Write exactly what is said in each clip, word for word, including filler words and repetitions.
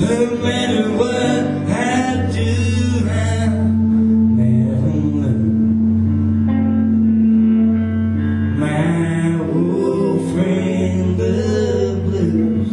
No matter what I do, I'll never learn. My old friend, the blues.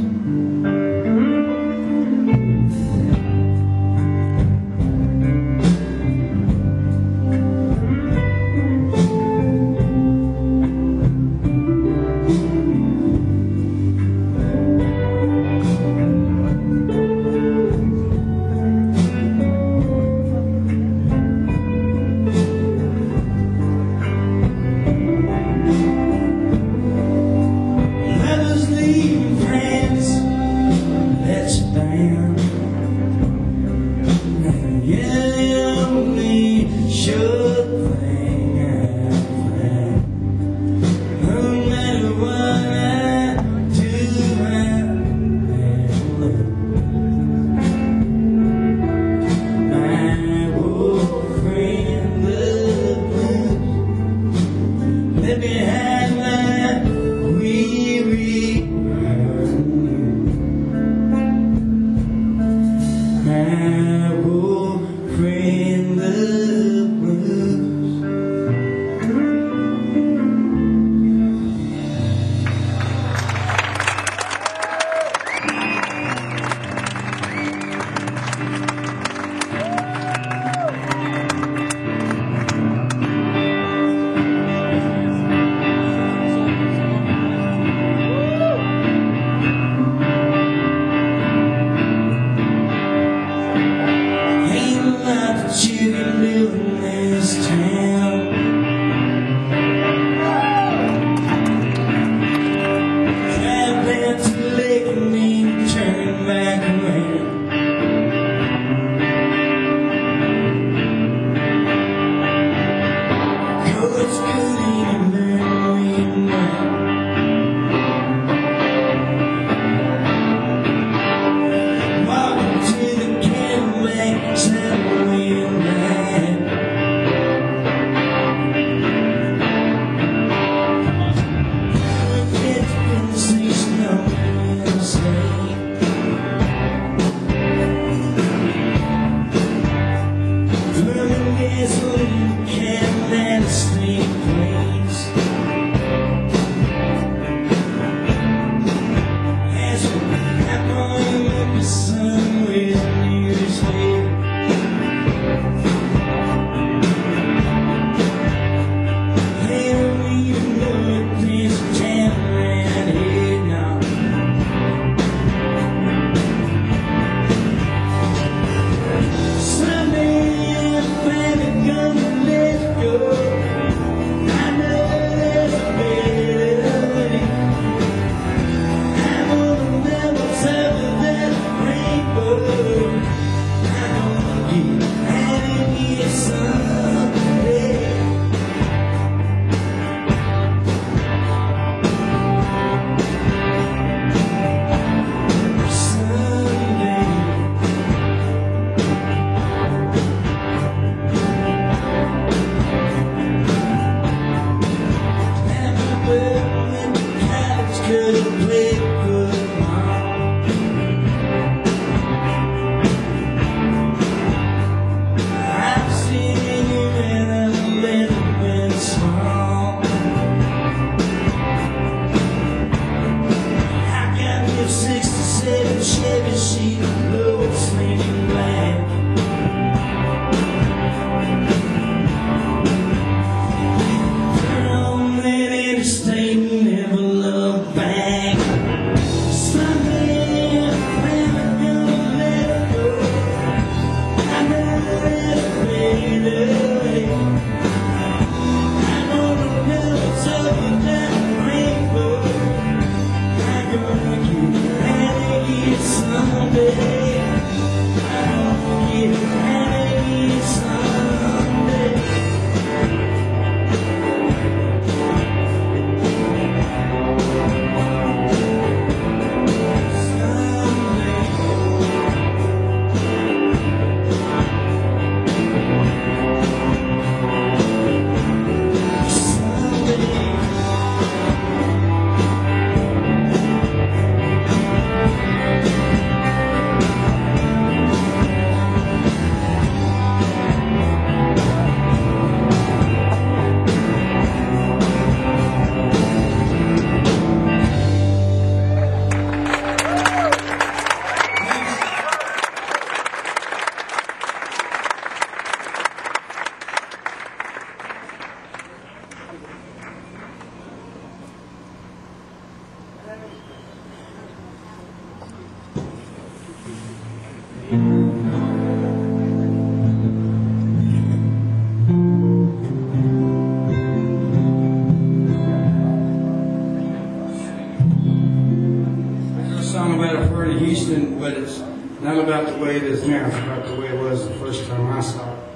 song about a part of Houston, but it's not about the way it is now. It's about the way it was the first time I saw it.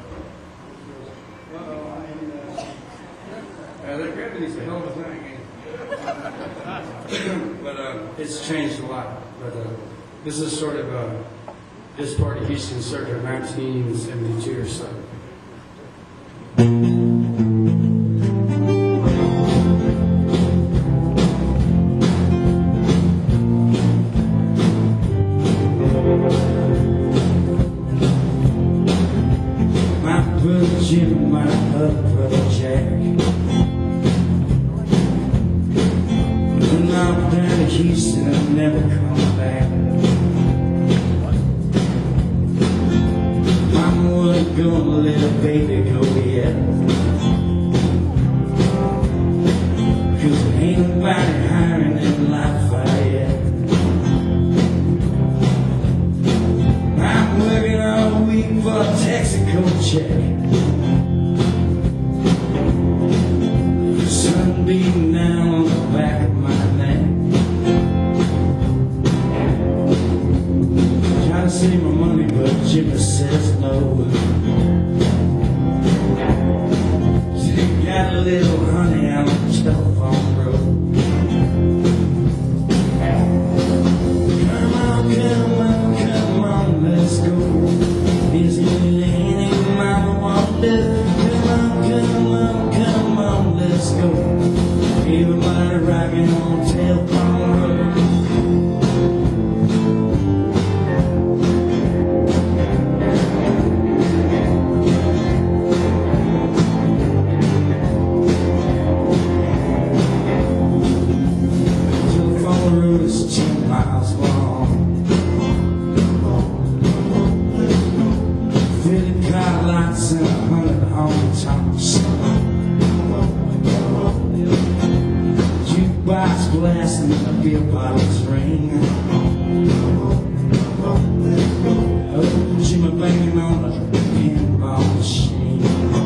Uh, that gravity's a hell of a thing. But uh, it's changed a lot. But uh, this is sort of uh, this part of Houston circa nineteen seventy-two or so. My brother Jim, my other brother Jack, went off down to Houston and never come back. Mama wasn't gonna let a baby go yet, 'cause ain't nobody hiring in Lafayette yet. I'm working all week for a Texaco check, sun beating down on the back of my neck. Trying to save my money, but Jimmy says no. She got a little honey on the telephone road. Come on, come on, come on, let's go. Is it anything mama won't do? Come on, come on, come on, let's go. Everybody rocking on telephone road. Telephone road is ten miles long. Fifty car lights and a hundred honky tonks. Jukebox blasting and the beer bottles ring. Oh, Jimmy banging on a pinball machine.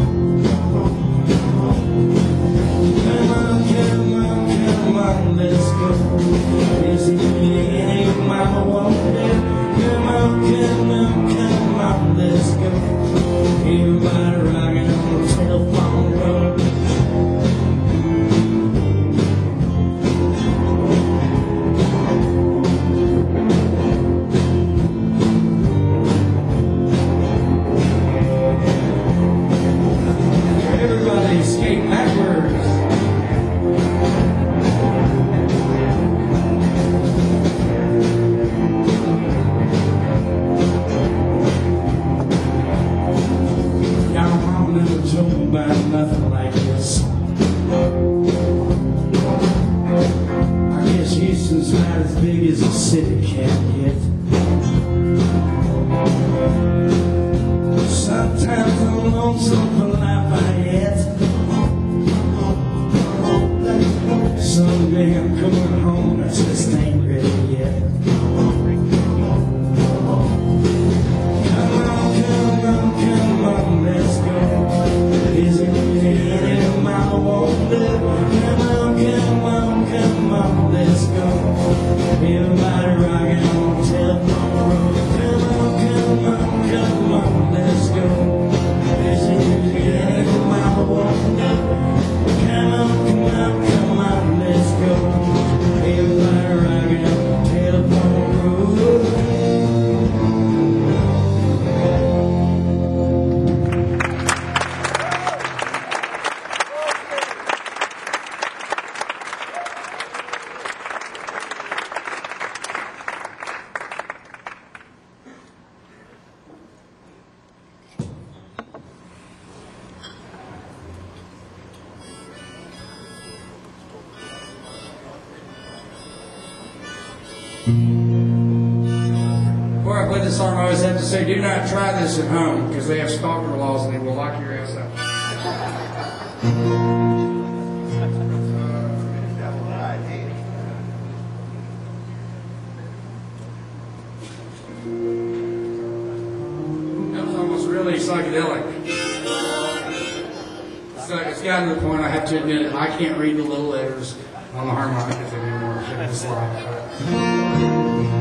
Come on, come on, come on, let's go. Is it anything mama won't do? Come on, come on, come on, let's go. Everybody rocking on the telephone road. Everybody skate backwards. Y'all mama never told me about nothing like this. I guess Houston's not as big as a city can get. Sometimes I'm lonesome for Lafayette. Someday I'm coming home, I just ain't ready yet. Come on, come on, come on, let's go. Is it anything mama won't do? Come on, come on, come on, let's go. Everybody rocking on telephone road. Come on, come on, come on, let's go. Is it anything mama won't do? Come on, come on, come on, let's go. Everybody rocking on telephone road. Before I play this song, I always have to say, do not try this at home, because they have stalker laws and they will lock your ass up. That was almost really psychedelic. So it's gotten to the point, I have to admit it, I can't read the little letters on the harmonicas anymore. It's like,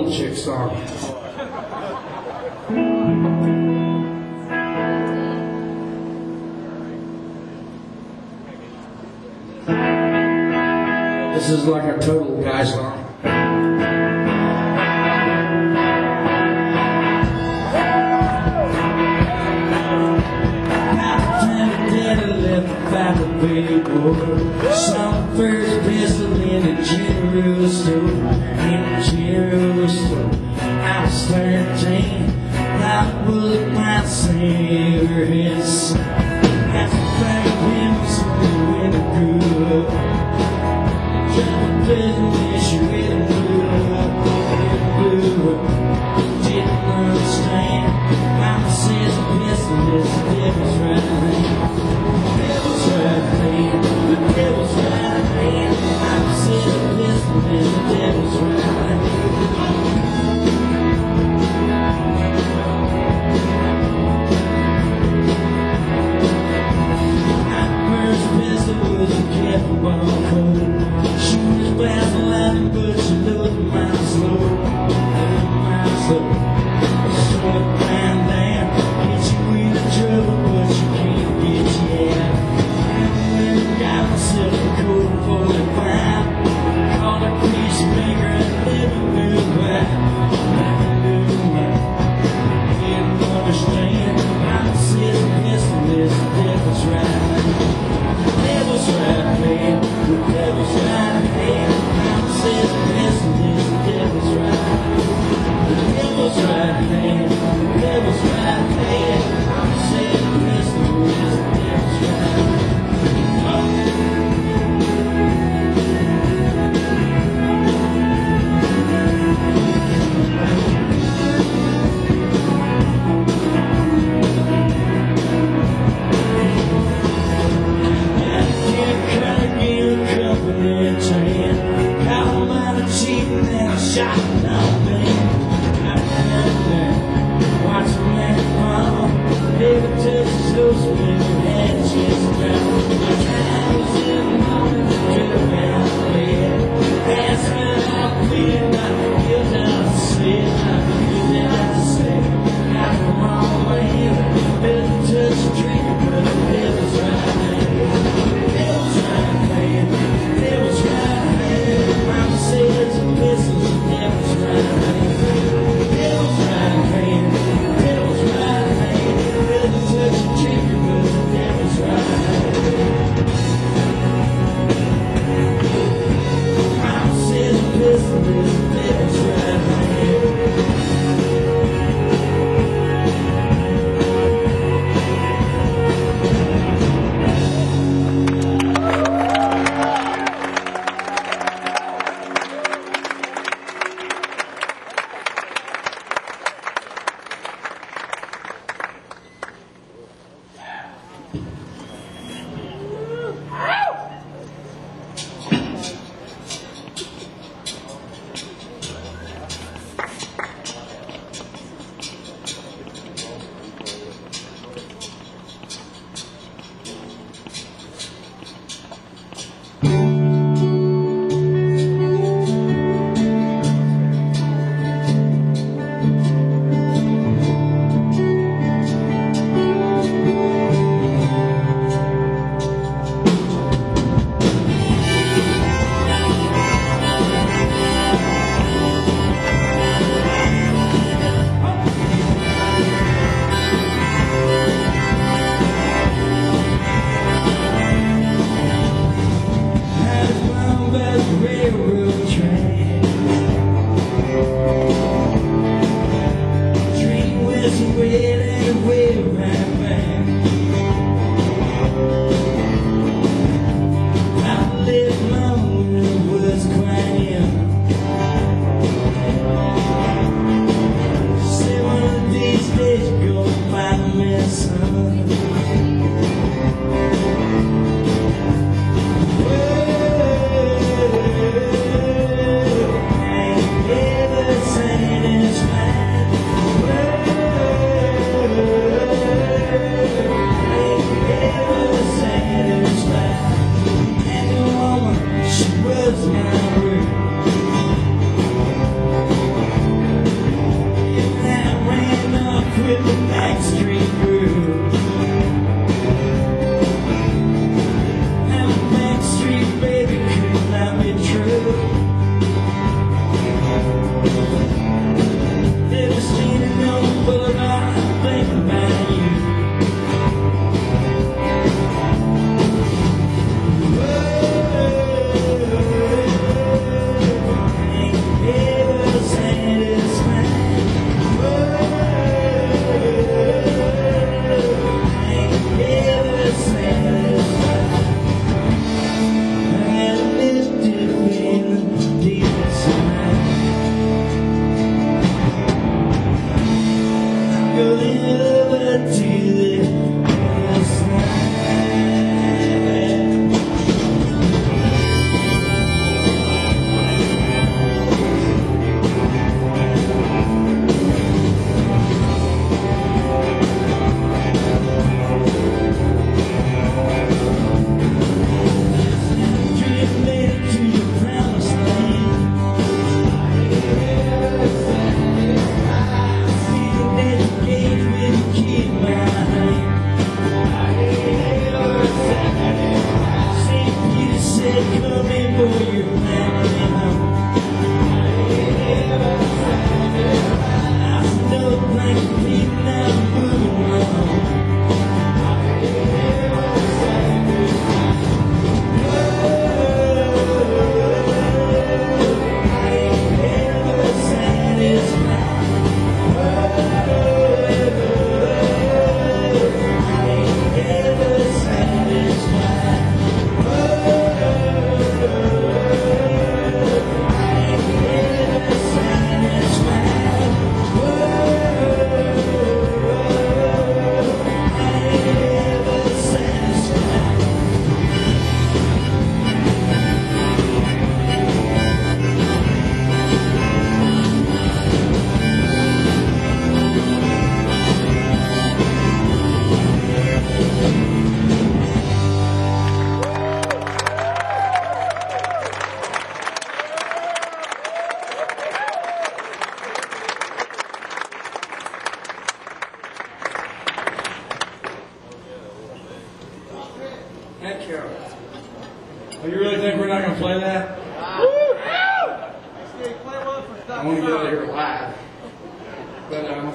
old chick song. This is like a total guy song. By the billboard, some first pistol in a general store. In a general store, I was thirteen. I was my cigarettes. That's the fact of him, so when I grew up, trying to pleasant issue with a blue up, blue up. Didn't understand. Mama says a pistol is the devil's right hand. The devil's right hand. I'm sitting listening to the devil's right hand. My first pistol was a careful ball cold. She was fast lightning, but she looked my slow. My slow. Short man down, get you in the trouble, but you can't get you out. Got myself a cool forty-five. Called a peacemaker and never knew why. Never knew why. Didn't understand. I'm sitting pistol is the devil's right hand. The devil's right hand. The devil's right hand. I'm sitting pistol is the devil's right hand. The devil's right hand. The devil's right hand. I'm sitting pistol is the devil's right hand. Shot no man. I stand there, watching that fall. Never touches those when your head just drowned. My time was in the moment, could have been out of bed. Asking how I feel, I feel down to sleep. I feel down to sleep. I come on, man. Never touch a drink, but the devil's right there. The devil's right there. The devil's right there. Mama says a pistol. Devil's right hand, devil's right hand, devil's right hand. Never touch a trigger, but the devil's right hand. Mama says a pistol is the devil's right hand.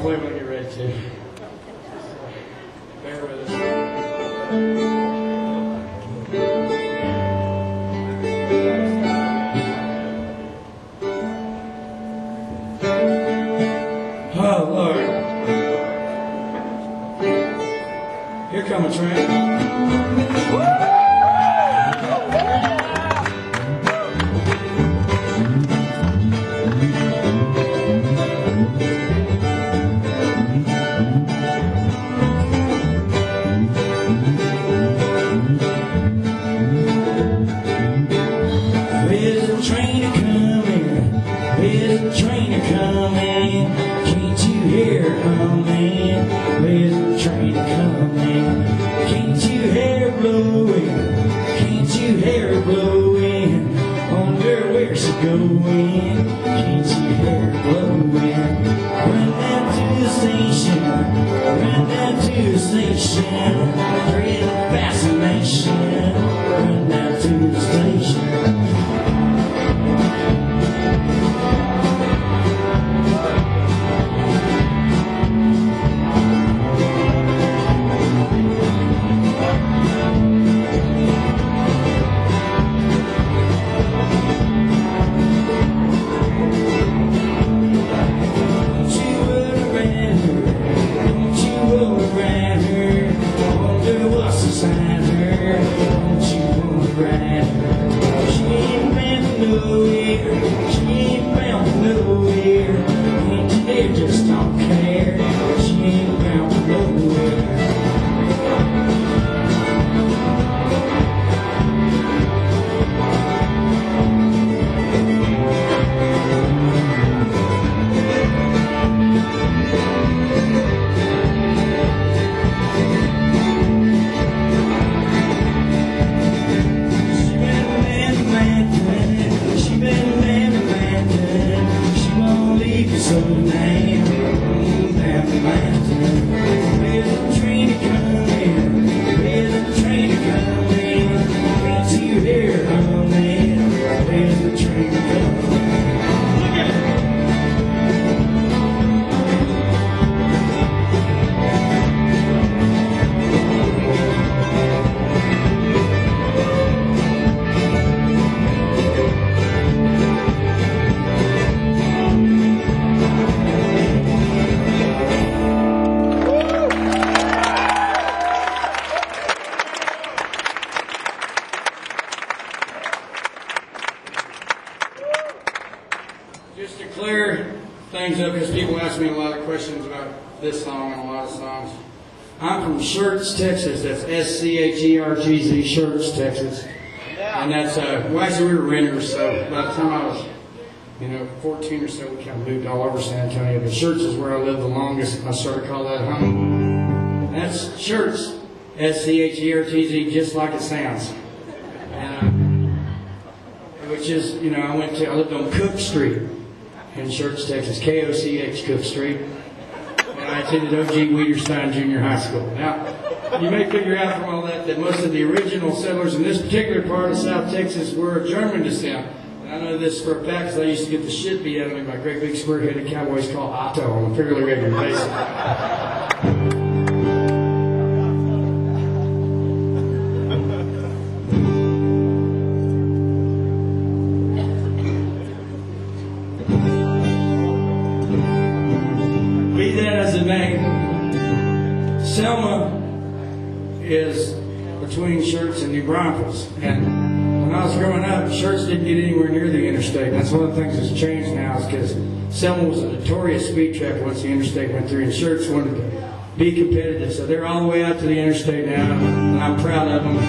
play when I get ready to. Bear with us. Oh, Lord. Here come a train. There's a train a-coming, there's a train a-coming, can't you hear it humming? There's a train a-coming, can't you hear it blowing? Can't you hear it blowing? Wonder where's she going? Can't you hear it blowing? Run down to the station, run down to the station, dread of fascination, run down to the station. Just don't care. She ain't bound nowhere. She been man to man, she been man to man, she won't leave you so nice. There's a train a-coming, there's a train a-coming, can't you hear it humming? There's a train a-coming. Look at it! Just to clear things up, because people ask me a lot of questions about this song and a lot of songs. I'm from Schertz, Texas. That's S C H E R T Z, Schertz, Texas. And that's, uh, well, actually, we were renters, so by the time I was, you know, fourteen or so, we kind of moved all over San Antonio. But Schertz is where I lived the longest. I started to call that home. And that's Schertz, S C H E R T Z, just like it sounds. And, uh, which is, you know, I went to, I lived on Cook Street in Schertz, Texas, K O C H, Cook Street. And I attended O G Wiederstein Junior High School. Now, you may figure out from all that that most of the original settlers in this particular part of South Texas were of German descent. And I know this for a fact because I used to get the shit beat out of me by great big square-headed cowboys called Otto on a fairly regular basis. Be that as it may, Selma is between Schertz and New Braunfels. And when I was growing up, Schertz didn't get anywhere near the interstate. That's one of the things that's changed now is because Selma was a notorious speed trap once the interstate went through, and Schertz wanted to be competitive. So they're all the way out to the interstate now, and I'm proud of them.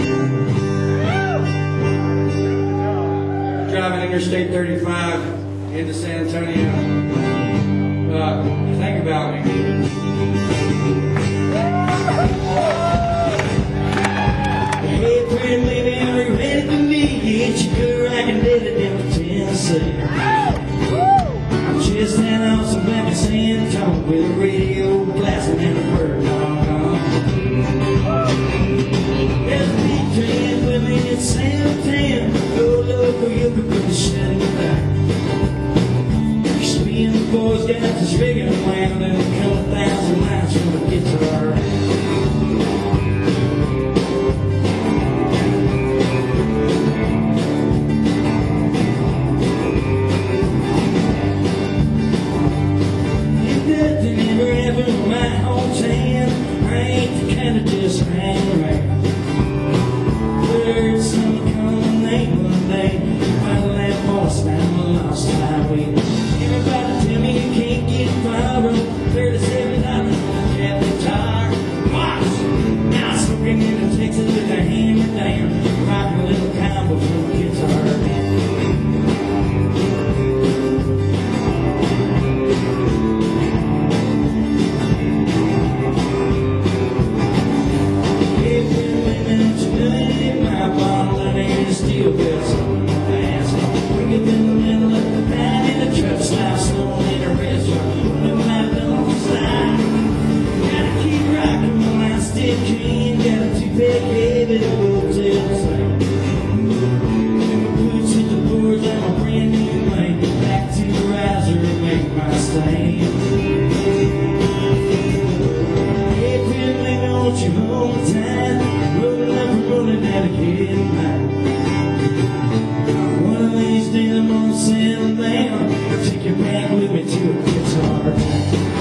Driving Interstate thirty-five into San Antonio. Uh, think about me. Hey, pretty lady, are you ready to meet? Get your good rockin' daddy down to Tennessee. I'm just an awesome back in San Antonio with a radio blasting and a bird dog on. There's a big train with me in San Antonio. Go local, you can put the shut in the back. Me and the boys got this regular land and a couple thousand miles from the guitar. If nothing ever happened in my hometown, I ain't the kind of just hang around. Heard someone call my name one day, finally that voice down the lost highway. Everybody tell me you can't get far on thirty-seven dollars on a jet guitar. Watch! Now I'm smoking in a Texas with a hammer down, rocking a little combo from the guitar. Steel belts on my ass. Bring it in the middle of the night in a truck stop, snowing in a restaurant with my dog side. Gotta keep rocking while I'm still clean. Got a two-pack heavy hotel sign. Boots hit the boards, I'm a brand new lane. Back to the riser and make my stand. Hey, pretty lady, won't you hold me tight? Rolling up and rolling out again night. One of these days I'm gonna settle down, take you back with me to a guitar town.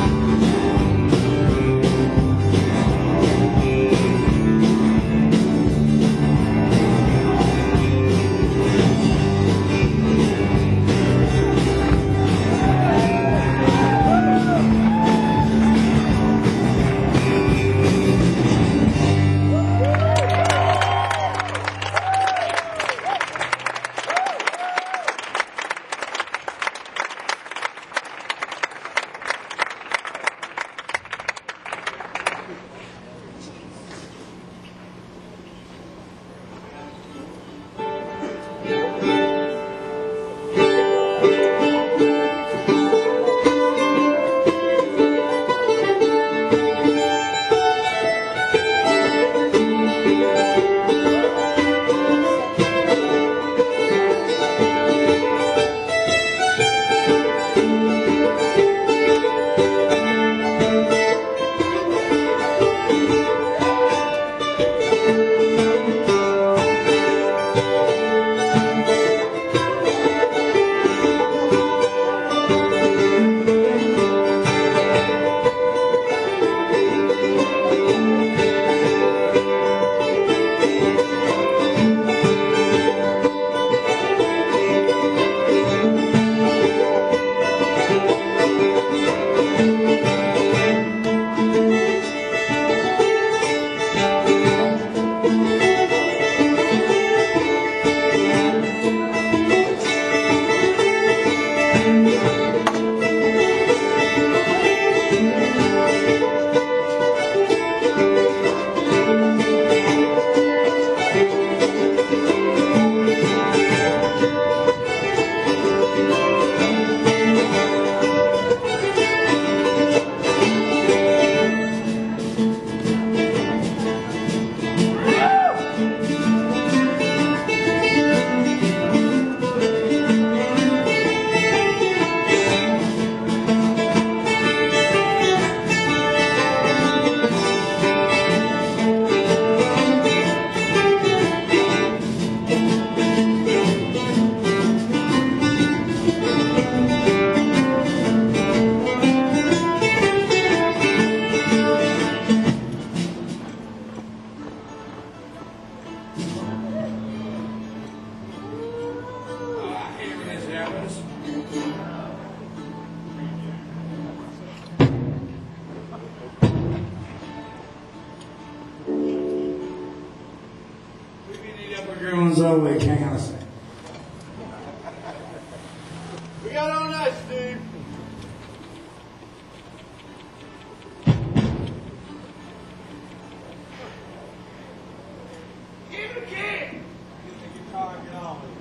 Everyone's always hang on a second. We got all night, Steve. Give it a kick. Get the guitar and get on with it.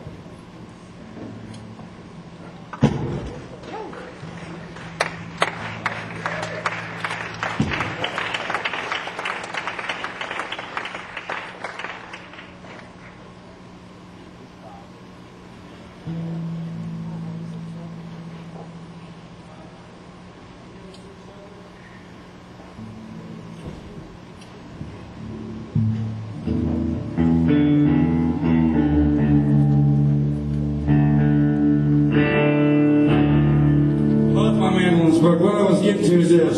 tune is this.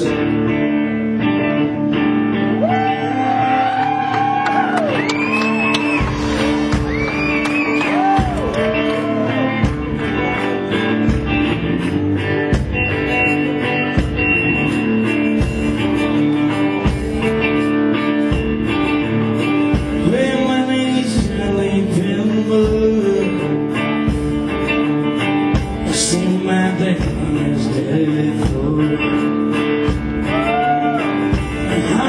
Lay my knees and leave in mud. I see my day on his dead foot. And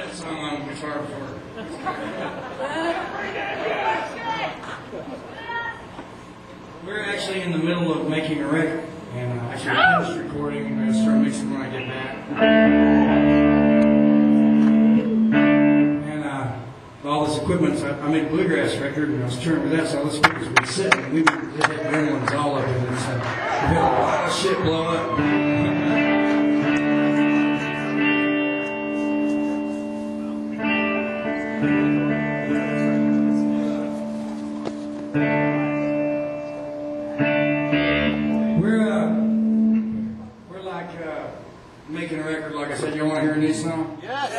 that song on guitar before. We're actually in the middle of making a record, and uh, actually finished recording, and I'm going to start mixing when I get back. And uh, all this equipment, so I, I made a bluegrass record, and I was touring with that, so all the speakers have been sitting, and we've just had gremlins all up in it, so we've had a lot of shit blow up. We're uh, we're like uh, making a record. Like I said, you want to hear a new song? Yes.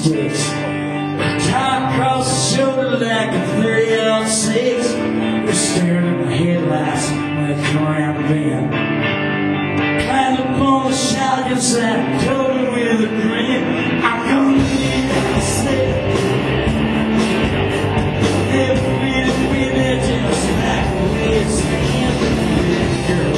sticks. Tied across the shoulder like a three oh six. They're staring at the headlights when they come around the bend. Climbed up on the shotgun side, told him with a grin, I'm gonna need that slip. Never really been there just like the way it's been. Girl,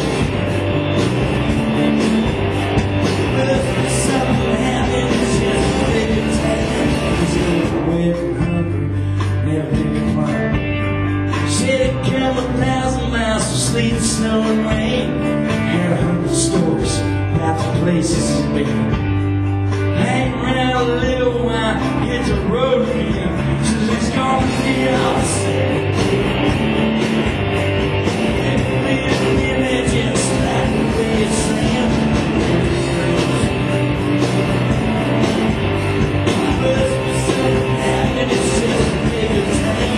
but something happened, it's just a big time. Cause you were away from hungry, never been fun. Said it come a thousand miles through sleet and snow and rain. Had a hundred stories about the places he's been. Hang around a little while, hit the road again. Says it's gonna be all the same. Never really been there just like the way it's saying. But something happened, it's just a bigger time.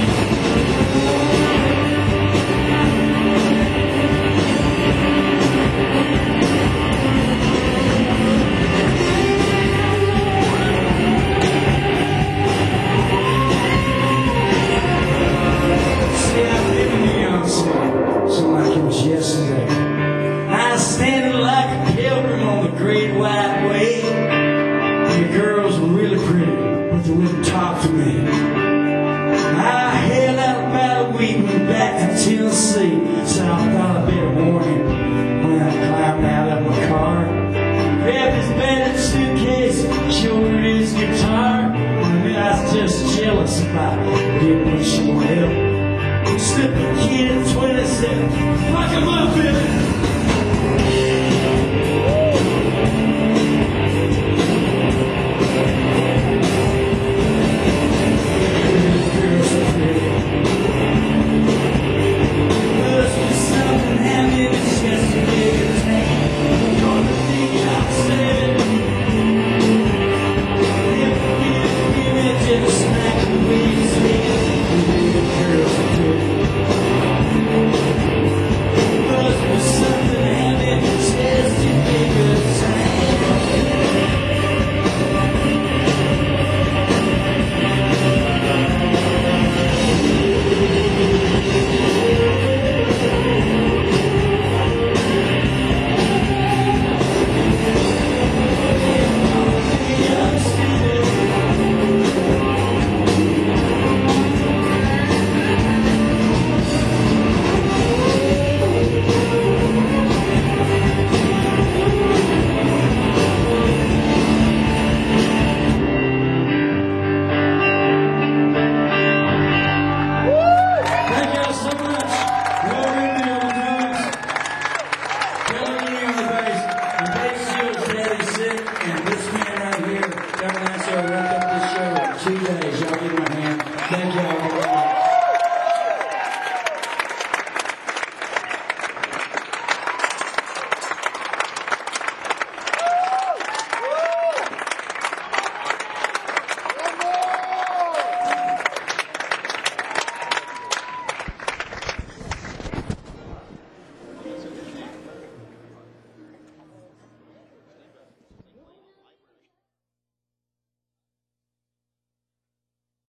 So like it was yesterday, I was standing like a pilgrim on the great white way. The girls were really pretty, but they wouldn't talk to me. I held out about a week, went back to Tennessee. So I thought I'd better warn him when I climbed out of my car. Grabbed his battered suitcase, showed his guitar. I mean, I was just jealous about it, didn't want she would help. Slipped a kid at twenty-seven.